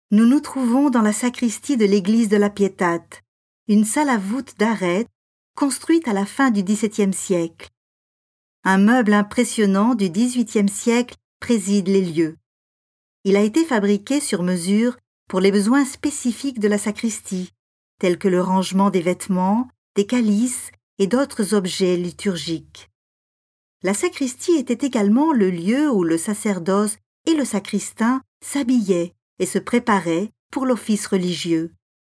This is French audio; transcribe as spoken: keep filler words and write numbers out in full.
Nous nous trouvons dans la sacristie de l'église de la Pietate, une salle à voûte d'arête construite à la fin du dix-septième siècle. Un meuble impressionnant du dix-huitième siècle préside les lieux. Il a été fabriqué sur mesure pour les besoins spécifiques de la sacristie, tels que le rangement des vêtements, des calices et d'autres objets liturgiques. La sacristie était également le lieu où le sacerdoce et le sacristain s'habillaient et se préparaient pour l'office religieux.